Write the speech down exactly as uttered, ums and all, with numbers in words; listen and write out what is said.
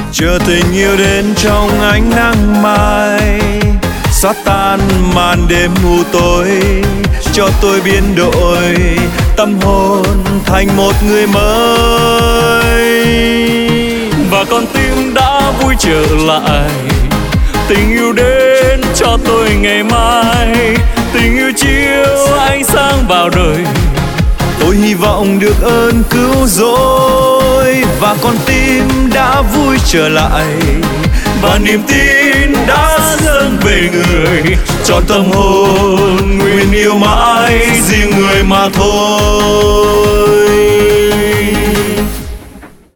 chờ tình yêu đến trong ánh nắng mai, xóa tan màn đêm mù tối, cho tôi biến đổi tâm hồn thành một người mới. Và con tim đã vui trở lại, tình yêu đến cho tôi ngày mai, tình yêu chiếu ánh sáng vào đời. Tôi hy vọng được ơn cứu rỗi, và con tim đã vui trở lại, và niềm tin đã dâng về người, cho tâm hồn nguyện yêu mãi riêng người mà thôi.